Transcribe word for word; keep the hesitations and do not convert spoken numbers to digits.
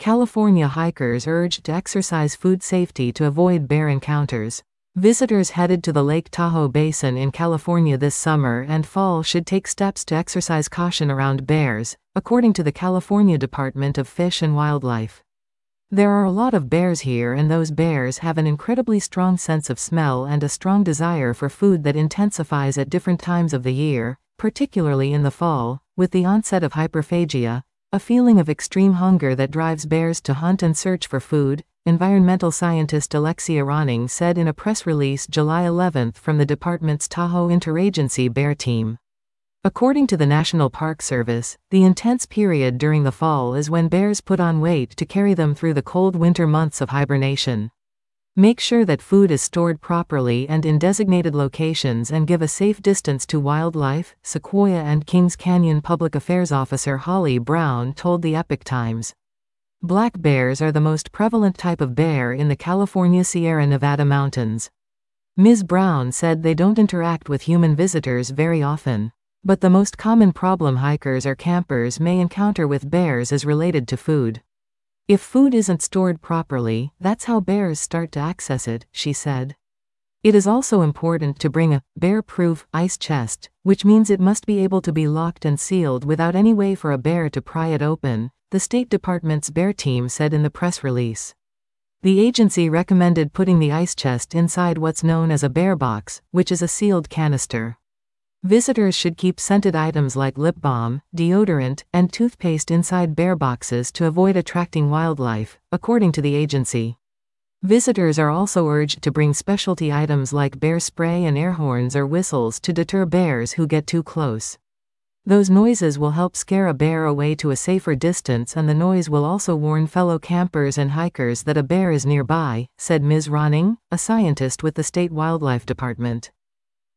California hikers urged to exercise food safety to avoid bear encounters. Visitors headed to the Lake Tahoe Basin in California this summer and fall should take steps to exercise caution around bears, according to the California Department of Fish and Wildlife. There are a lot of bears here, and those bears have an incredibly strong sense of smell and a strong desire for food that intensifies at different times of the year, particularly in the fall, with the onset of hyperphagia, a feeling of extreme hunger that drives bears to hunt and search for food, environmental scientist Alexia Ronning said in a press release July eleventh from the department's Tahoe Interagency Bear Team. According to the National Park Service, the intense period during the fall is when bears put on weight to carry them through the cold winter months of hibernation. Make sure that food is stored properly and in designated locations and give a safe distance to wildlife, Sequoia and Kings Canyon Public Affairs Officer Holly Brown told the Epoch Times. Black bears are the most prevalent type of bear in the California Sierra Nevada mountains. Miz Brown said they don't interact with human visitors very often. But the most common problem hikers or campers may encounter with bears is related to food. If food isn't stored properly, that's how bears start to access it, she said. It is also important to bring a bear-proof ice chest, which means it must be able to be locked and sealed without any way for a bear to pry it open, the State Department's Bear Team said in the press release. The agency recommended putting the ice chest inside what's known as a bear box, which is a sealed canister. Visitors should keep scented items like lip balm, deodorant, and toothpaste inside bear boxes to avoid attracting wildlife, according to the agency. Visitors are also urged to bring specialty items like bear spray and air horns or whistles to deter bears who get too close. Those noises will help scare a bear away to a safer distance, and the noise will also warn fellow campers and hikers that a bear is nearby, said Miz Ronning, a scientist with the State Wildlife Department.